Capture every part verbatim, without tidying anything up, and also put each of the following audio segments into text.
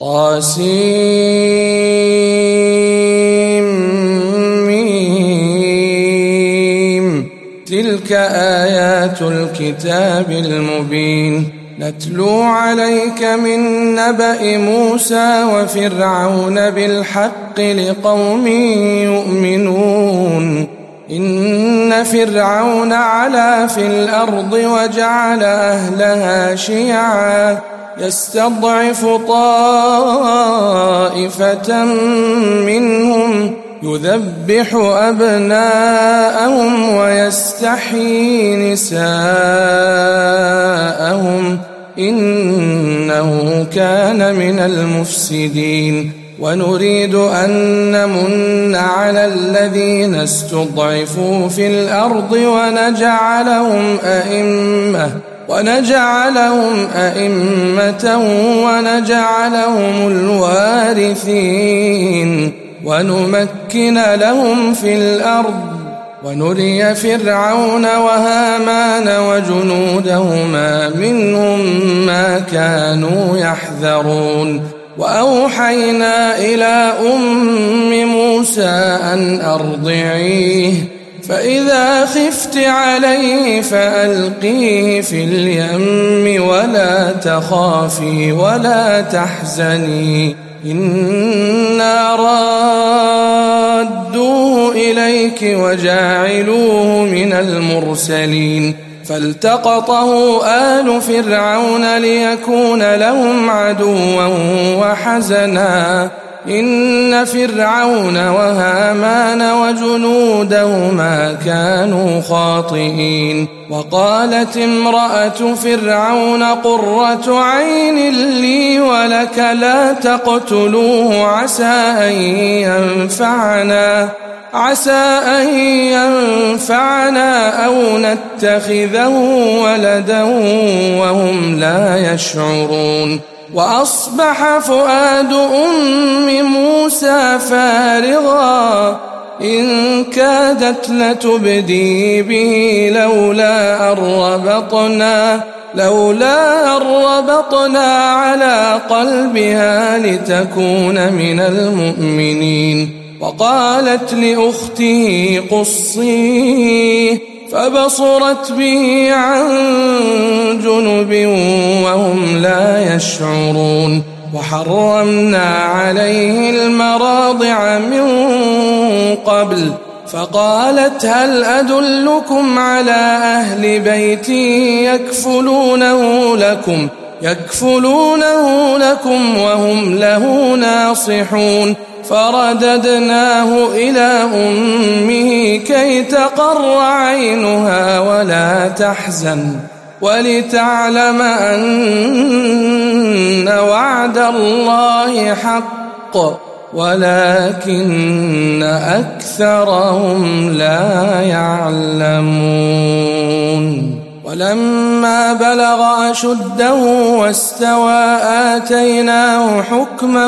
طاسيم تلك آيات الكتاب المبين نتلو عليك من نبأ موسى وفرعون بالحق لقوم يؤمنون إن فرعون علا في الأرض وجعل أهلها شيعا يستضعف طائفة منهم يذبح أبناءهم ويستحيي نساءهم إنه كان من المفسدين ونريد أن نمن على الذين استضعفوا في الأرض ونجعلهم أئمة ونجعلهم أئمة ونجعلهم الوارثين ونمكن لهم في الأرض ونري فرعون وهامان وجنودهما منهم ما كانوا يحذرون وأوحينا إلى أم موسى أن أرضعيه فإذا خفت عليه فألقيه في اليم ولا تخافي ولا تحزني إنا رادوه إليك وجاعلوه من المرسلين فالتقطه آل فرعون ليكون لهم عدوا وحزنا إن فرعون وهامان وجنودهما كانوا خاطئين وقالت امرأة فرعون قرة عين لي ولك لا تقتلوه عسى أن ينفعنا عسى أن ينفعنا أو نتخذه ولدا وهم لا يشعرون وأصبح فؤاد أم موسى فارغا إن كادت لتبدي به لولا أن ربطنا لولا أن ربطنا على قلبها لتكون من المؤمنين وقالت لأخته قصيه فبصرت به عن جنب وهم لا يشعرون وحرمنا عليه المراضع من قبل فقالت هل أدلكم على أهل بيت يكفلونه لكم يكفلونه لكم وهم له ناصحون فرددناه إلى أمه كي تقر عينها ولا تحزن ولتعلم أن وعد الله حق ولكن أكثرهم لا يعلمون ولما بلغ أشده واستوى آتيناه حكما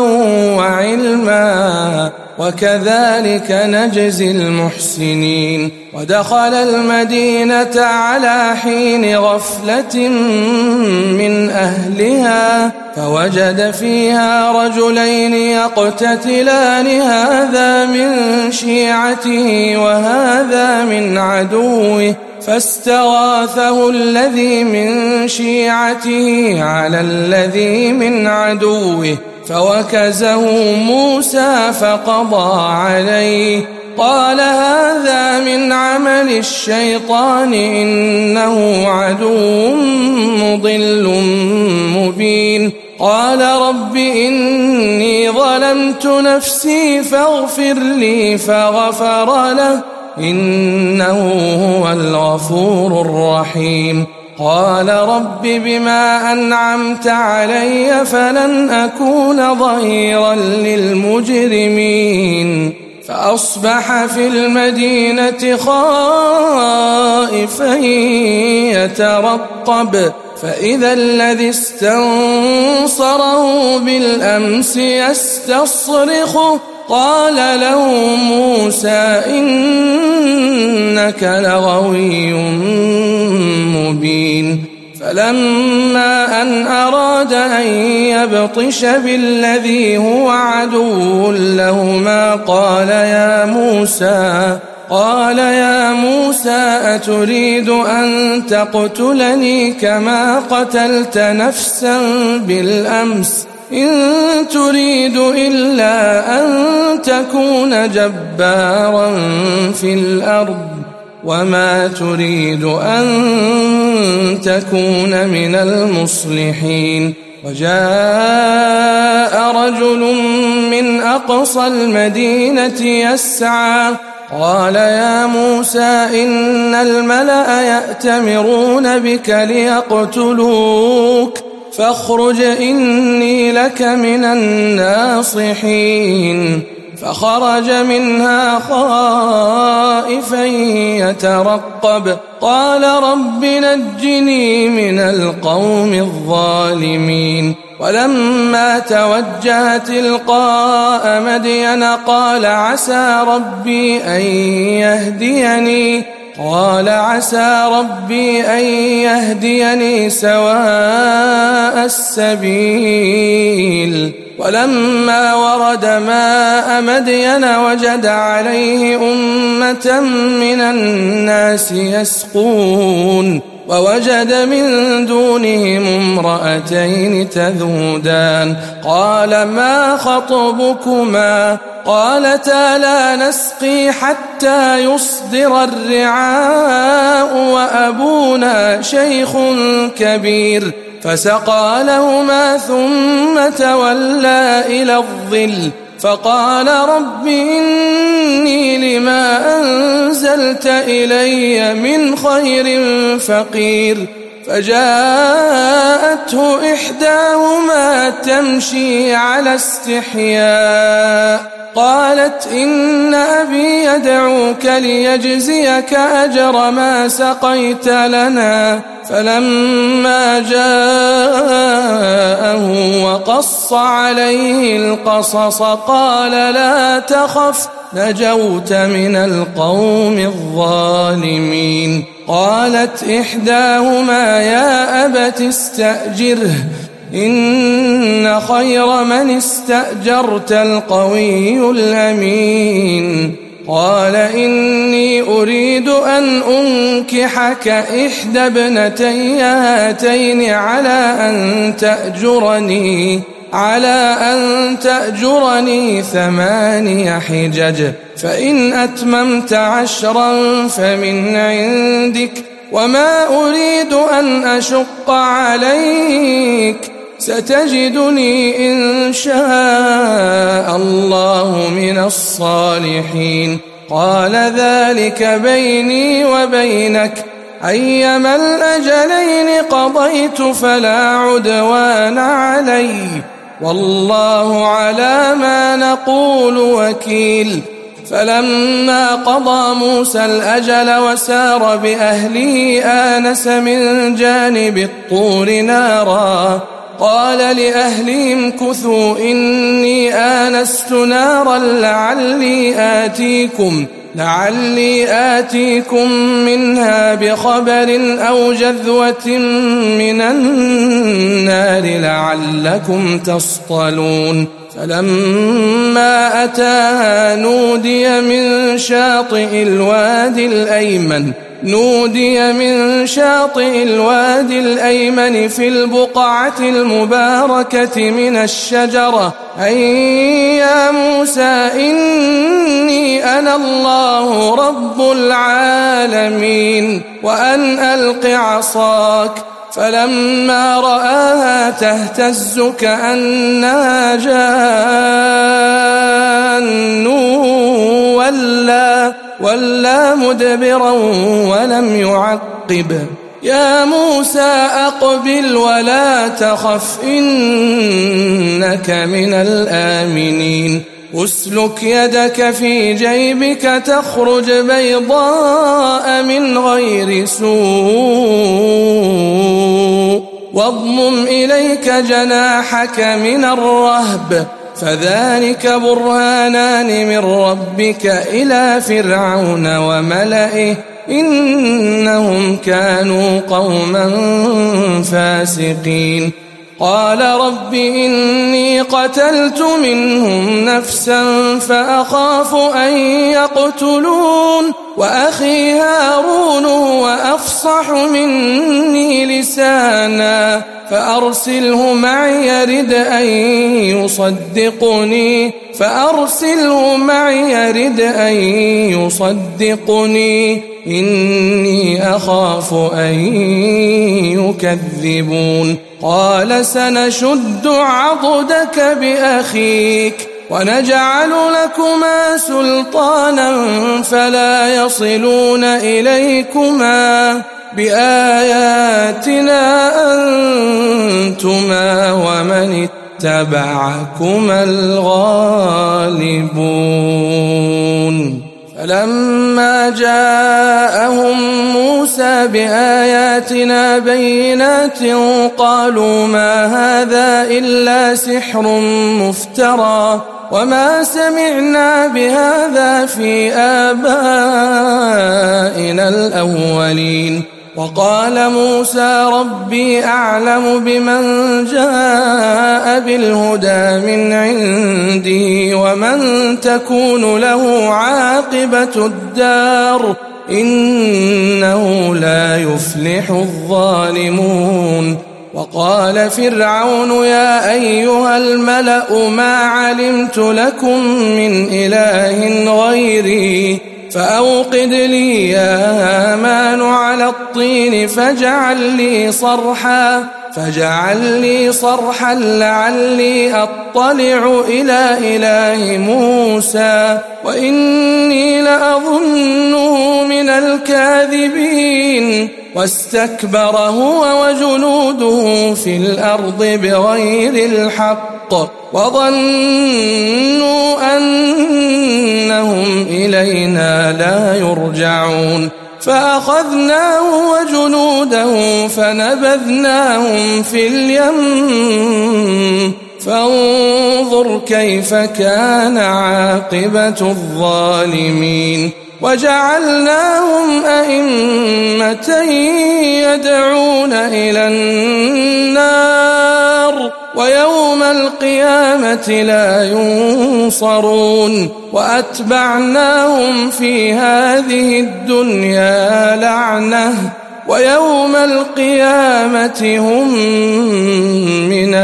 وعلما وكذلك نجزي المحسنين ودخل المدينة على حين غفلة من أهلها فوجد فيها رجلين يقتتلان هذا من شيعته وهذا من عدوه فاستغاثه الذي من شيعته على الذي من عدوه فوكزه موسى فقضى عليه قال هذا من عمل الشيطان إنه عدو مضل مبين قال رب إني ظلمت نفسي فاغفر لي فغفر له إنه هو الغفور الرحيم قال رب بما أنعمت علي فلن أكون ظهيرا للمجرمين فأصبح في المدينة خائفا يترقب فإذا الذي استنصره بالأمس يستصرخه قال له موسى إنك لغوي مبين فلما أن أراد أن يبطش بالذي هو عدو لهما قال يا موسى قال يا موسى أتريد أن تقتلني كما قتلت نفسا بالأمس إن تريد إلا أن تكون جبارا في الأرض وما تريد أن تكون من المصلحين وجاء رجل من أقصى المدينة يسعى قال يا موسى إن الملأ يأتمرون بك ليقتلوك فاخرج إني لك من الناصحين فخرج منها خائفا يترقب قال رب نجني من القوم الظالمين ولما توجه تلقاء مدين قال عسى ربي أن يهديني قال عسى ربي أن يهديني سواء السبيل ولما ورد ماء مدين وجد عليه أمة من الناس يسقون ووجد من دونهم امرأتين تذودان قال ما خطبكما قالتا لا نسقي حتى يصدر الرعاء وأبونا شيخ كبير فسقى لهما ثم تولى إلى الظل فقال رب إني لما أنزلت إلي من خير فقير فجاءته إحداهما تمشي على استحياء قالت إن أبي يدعوك ليجزيك أجر ما سقيت لنا فلما جاءه وقص عليه القصص قال لا تخف نجوت من القوم الظالمين قالت إحداهما يا أبت استأجره إن خير من استأجرت القوي الأمين قال إني أريد أن أنكحك إحدى ابنتي هاتين على أن تأجرني على أن تأجرني ثماني حجج فإن أتممت عشرا فمن عندك وما أريد أن أشق عليك ستجدني إن شاء الله من الصالحين قال ذلك بيني وبينك أيما الأجلين قضيت فلا عدوان علي والله على ما نقول وكيل فلما قضى موسى الأجل وسار بأهله آنس من جانب الطور نارا قال لأهلهم كثوا إني آنست نارا لعلي آتيكم لعلي آتيكم منها بخبر أو جذوة من النار لعلكم تصطلون فلما أتاها نودي من شاطئ الوادي الأيمن نودي من شاطئ الوادي الأيمن في البقعة المباركة من الشجرة أي يا موسى إني أنا الله رب العالمين وأن ألق عصاك فلما رآها تهتز كأنها جان ولا ولا مدبرا ولم يعقب يا موسى أقبل ولا تخف إنك من الآمنين أسلك يدك في جيبك تخرج بيضاء من غير سوء واضمم إليك جناحك من الرهب فذلك برهانان من ربك إلى فرعون وملئه إنهم كانوا قوما فاسقين. قال رب إني قتلت منهم نفسا فأخاف أن يقتلون وأخي هارون هو أفصح مني لسانا فأرسله معي يرد أن يصدقني فأرسله معي يرد أن يصدقني إني أخاف أن يكذبون. قال سنشد عضدك بأخيك ونجعل لكما سلطانا فلا يصلون إليكما بآياتنا أنتما ومن اتبعكما الغالبون. فلما جاءهم موسى بآياتنا بينات قالوا ما هذا إلا سحر مفترى وما سمعنا بهذا في آبائنا الأولين. وقال موسى ربي أعلم بمن جاء بالهدى من عندي ومن تكون له عاقبة الدار إنه لا يفلح الظالمون. وقال فرعون يا أيها الملأ ما علمت لكم من إله غيري فأوقد لي يا هامان على الطين فاجعل لي صرحا فاجعل لي صرحا لعلي أطلع إلى إله موسى وإني لأظنه من الكاذبين. واستكبر هو وجنوده في الأرض بغير الحق وظنوا أنهم إلينا لا يرجعون. فأخذناه وجنوده فنبذناهم في اليم فانظر كيف كان عاقبة الظالمين. وجعلناهم أئمة يدعون إلى النار ويوم القيامة لا ينصرون. وأتبعناهم في هذه الدنيا لعنة ويوم القيامة هم من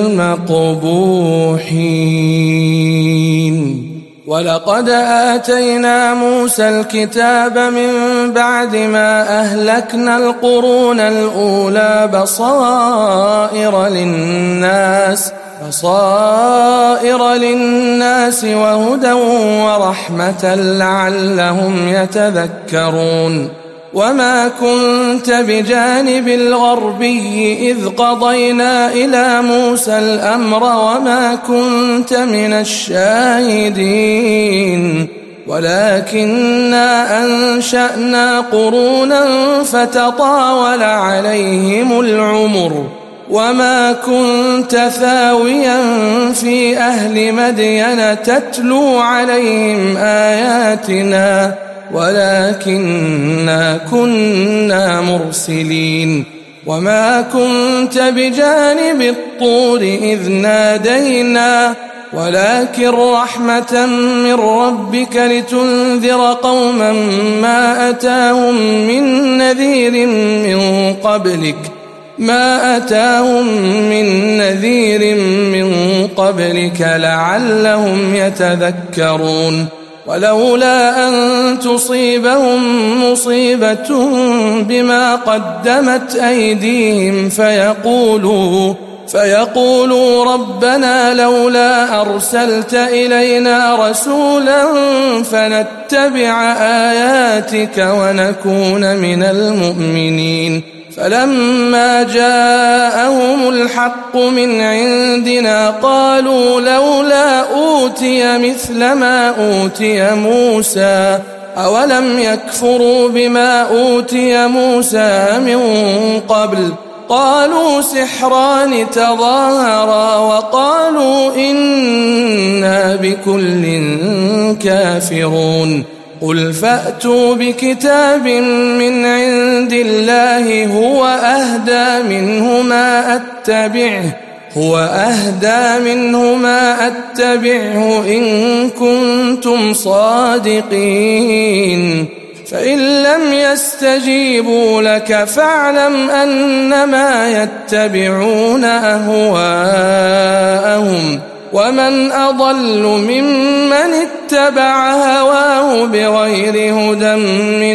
المقبوحين. ولقد آتينا موسى الكتاب من بعد ما أهلكنا القرون الأولى بصائر للناس بصائر للناس وهدى ورحمة لعلهم يتذكرون. وما كنت بجانب الغربي إذ قضينا إلى موسى الأمر وما كنت من الشاهدين ولكننا أنشأنا قرونا فتطاول عليهم العمر وما كنت ثاويا في أهل مدين تتلو عليهم آياتنا ولكننا كنا مرسلين. وما كنت بجانب الطور إذ نادينا ولكن رحمة من ربك لتنذر قوما ما أتاهم من نذير من قبلك ما أتاهم من نذير من قبلك لعلهم يتذكرون. ولولا أن تصيبهم مصيبة بما قدمت أيديهم فيقولوا فيقولوا ربنا لولا أرسلت إلينا رسولا فنتبع آياتك ونكون من المؤمنين. فلما جاءهم الحق من عندنا قالوا لولا أوتي مثل ما أوتي موسى أولم يكفروا بما أوتي موسى من قبل قالوا سحران تظاهرا وقالوا إنا بكل كافرون. قل فأتوا بكتاب من عند الله هو أهدى منه ما أتبعه هو أهدى منه ما أتبعه إن كنتم صادقين فإن لم يستجيبوا لك فاعلم أنما يتبعون أهواءهم ومن أضل ممن اتبع هواه بغير هدى من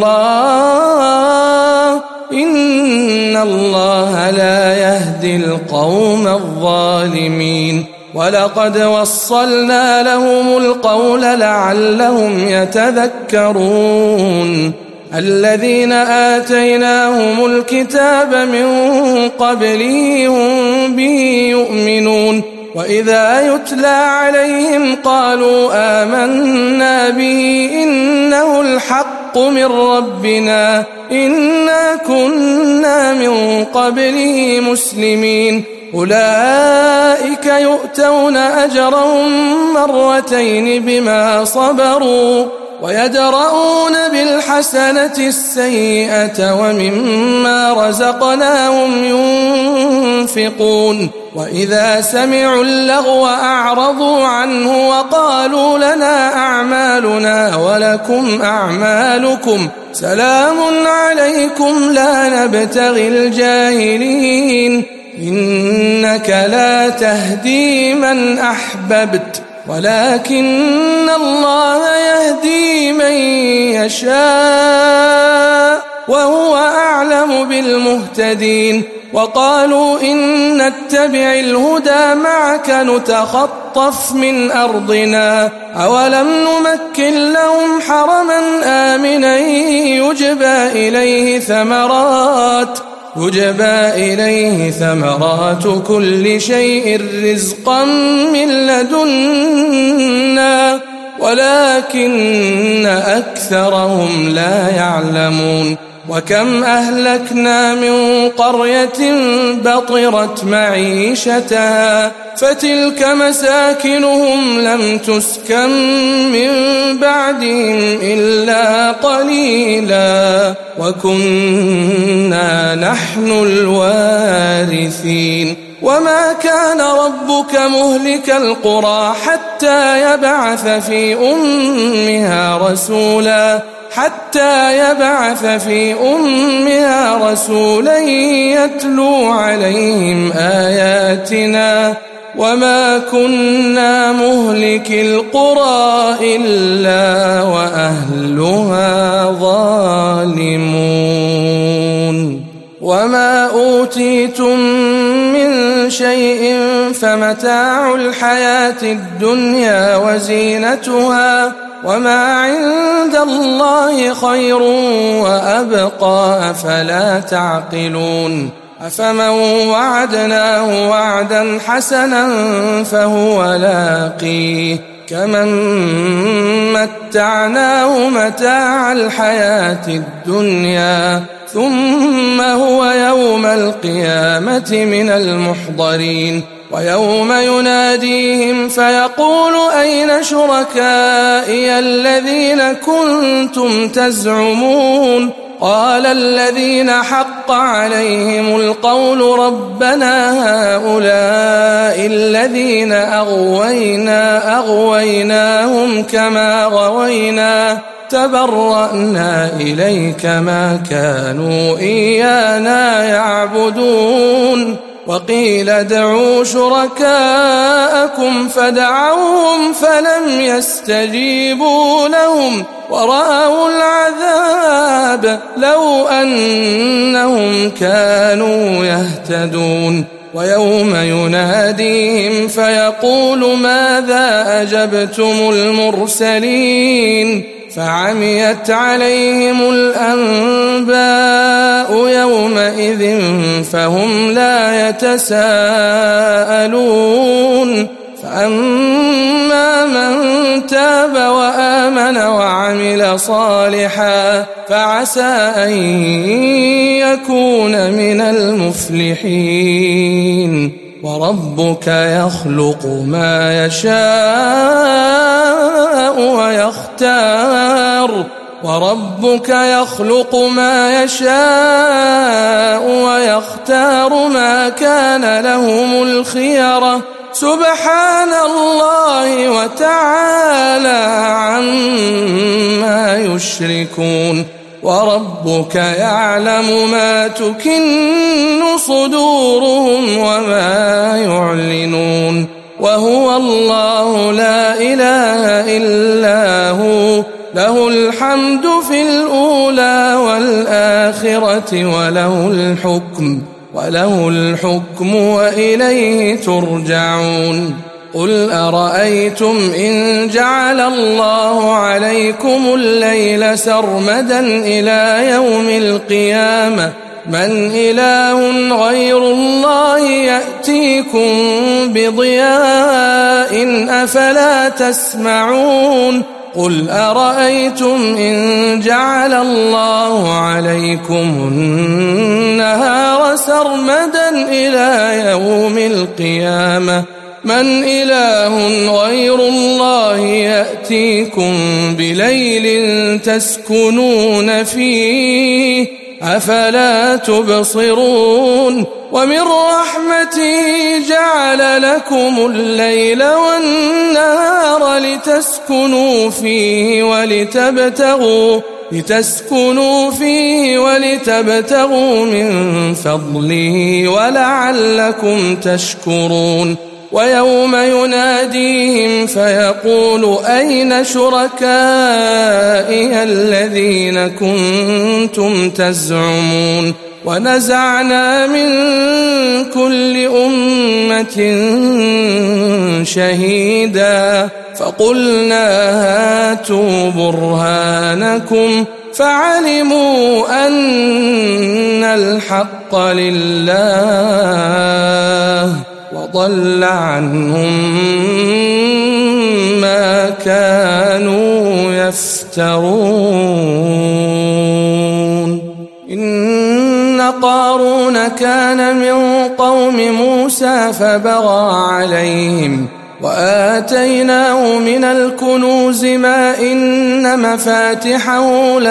الله إن الله لا يهدي القوم الظالمين ولقد وصلنا لهم القول لعلهم يتذكرون الذين آتيناهم الكتاب من قبله هم به يؤمنون وإذا يتلى عليهم قالوا آمنا به إنه الحق من ربنا إنا كنا من قبله مسلمين أولئك يؤتون أجرهم مرتين بما صبروا ويدرؤون بالحسنة السيئة ومما رزقناهم ينفقون وإذا سمعوا اللغو أعرضوا عنه وقالوا لنا أعمالنا ولكم أعمالكم سلام عليكم لا نبتغي الجاهلين إنك لا تهدي من أحببت ولكن الله يهدي من يشاء وهو أعلم بالمهتدين وقالوا إن نتبع الهدى معك نتخطف من أرضنا أولم نمكن لهم حرما آمنا يجبى إليه ثمرات يجبى إليه ثمرات كل شيء رزقا من لدنا ولكن أكثرهم لا يعلمون وكم أهلكنا من قرية بطرت معيشتها فتلك مساكنهم لم تسكن من بعدهم إلا قليلا وكنا نحن الوارثين وما كان ربك مهلك القرى حتى يبعث في أمها رسولا حتى يبعث في أمها رسولا يتلو عليهم آياتنا وما كنا مهلك القرى إلا وأهلها ظالمون وما أوتيتم من شيء فمتاع الحياة الدنيا وزينتها وما عند الله خير وأبقى أفلا تعقلون أفمن وعدناه وعدا حسنا فهو لاقيه كمن متعناه متاع الحياة الدنيا ثم هو يوم القيامة من المحضرين ويوم يناديهم فيقول أين شركائي الذين كنتم تزعمون قال الذين حق عليهم القول ربنا هؤلاء الذين أغوينا أغويناهم كما غوينا تبرأنا إليك ما كانوا إيانا يعبدون وقيل ادعوا شركاءكم فدعوهم فلم يستجيبوا لهم ورأوا العذاب لو أنهم كانوا يهتدون ويوم يناديهم فيقول ماذا أجبتم المرسلين فعميت عليهم الأنباء يومئذ فهم لا يتساءلون فأما من تاب وآمن وعمل صالحا فعسى أن يكون من المفلحين وربك يخلق ما يشاء يشاء ويختار وربك يخلق ما يشاء ويختار ما كان لهم الخيرة سبحان الله وتعالى عما يشركون وربك يعلم ما تكن صدورهم وما يعلنون وهو الله لا إله إلا هو له الحمد في الأولى والآخرة وله الحكم وله الحكم وإليه ترجعون قل أرأيتم إن جعل الله عليكم الليل سرمدا إلى يوم القيامة من إله غير الله يأتيكم بضياء أفلا تسمعون قل أرأيتم إن جعل الله عليكم النهار سرمدا إلى يوم القيامة من إله غير الله يأتيكم بليل تسكنون فيه أفلا تبصرون ومن رحمته جعل لكم الليل والنهار لتسكنوا فيه ولتبتغوا لتسكنوا فيه ولتبتغوا من فضله ولعلكم تشكرون ويوم يناديهم فيقول أين شركائي الذين كنتم تزعمون ونزعنا من كل أمة شهيدا فقلنا هاتوا برهانكم فعلموا أن الحق لله وضل عنهم ما كانوا يفترون إن قارون كان من قوم موسى فبغى عليهم وآتيناه من الكنوز ما إن مفاتحه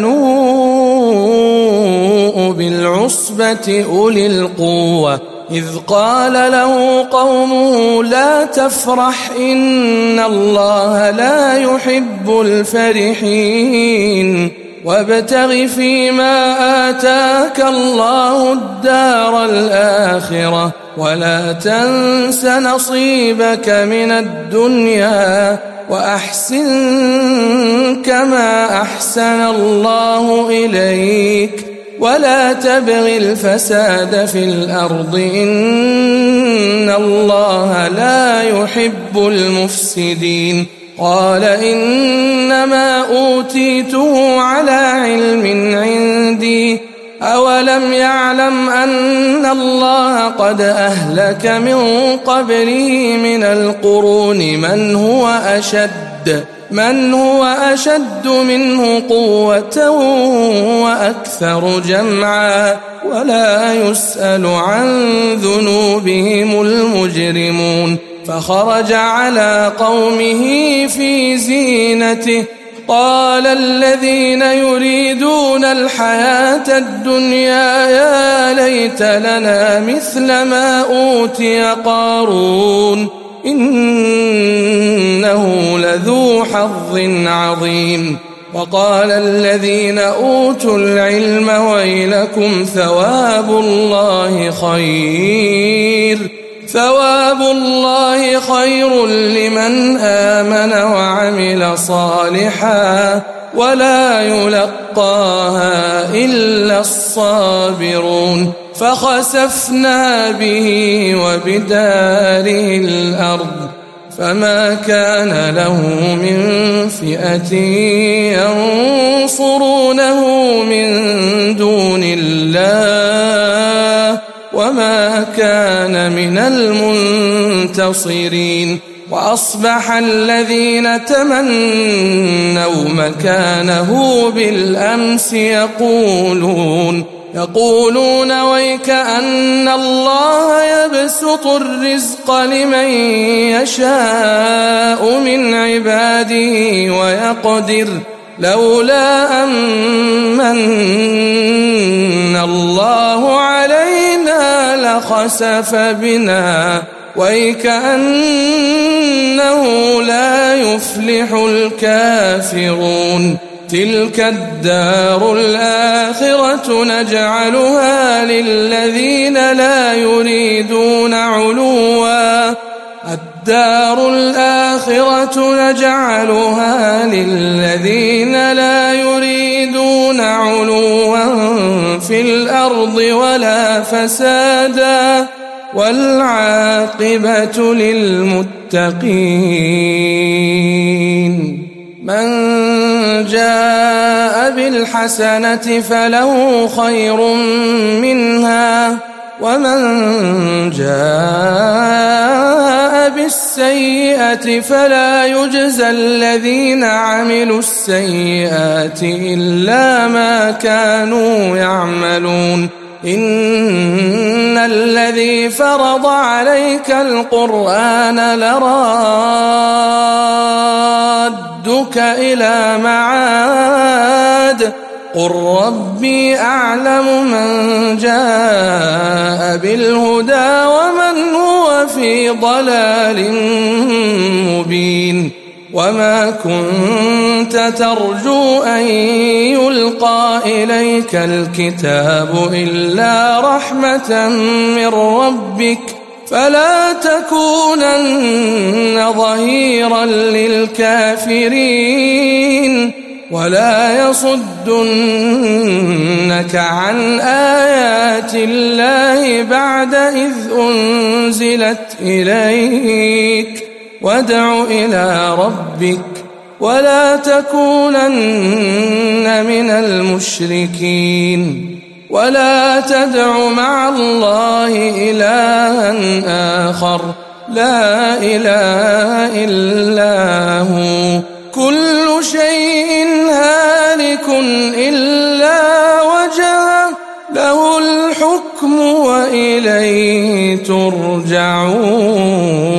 لتنوء بالعصبة أولي القوة إذ قال له قومه لا تفرح إن الله لا يحب الفرحين وابتغ فيما آتاك الله الدار الآخرة ولا تنس نصيبك من الدنيا وأحسن كما أحسن الله إليك ولا تبغ الفساد في الأرض إن الله لا يحب المفسدين قال إنما أوتيته على علم عندي أولم يعلم أن الله قد أهلك من قبله من القرون من هو أشد من هو أشد منه قوة وأكثر جمعا ولا يسأل عن ذنوبهم المجرمون فخرج على قومه في زينته قال الذين يريدون الحياة الدنيا يا ليت لنا مثل ما أوتي قارون إنه لذو حظ عظيم وقال الذين أوتوا العلم ويلكم ثواب الله خير ثواب الله خير لمن آمن وعمل صالحا ولا يلقاها إلا الصابرون فخسفنا به وبداره الأرض فما كان له من فئة ينصرونه من دون الله وما كان من المنتصرين وأصبح الذين تمنوا مكانه بالأمس يقولون يقولون ويك أن الله يبسط الرزق لمن يشاء من عباده ويقدر لولا أمن الله علينا لخسف بنا ويكأنه لا يفلح الكافرون تلك الدار الآخرة نجعلها للذين لا يريدون علوا الدار الآخرة نجعلها للذين لا يريدون علوا في الأرض ولا فسادا والعاقبة للمتقين من جاء بالحسنة فله خير منها ومن جاء بالسيئة فلا يجزى الذين عملوا السيئات إلا ما كانوا يعملون إن الذي فرض عليك القرآن لرادك إلى معاد قل ربي أعلم من جاء بالهدى ومن هو في ضلال مبين وما كنت ترجو أن يلقى إليك الكتاب إلا رحمة من ربك فلا تكونن ظهيرا للكافرين ولا يصدنك عن آيات الله بعد إذ أنزلت إليك وادع إلى ربك ولا تكونن من المشركين ولا تدع مع الله إلها آخر لا إله إلا هو كل شيء هالك إلا وجهه له الحكم وإليه ترجعون.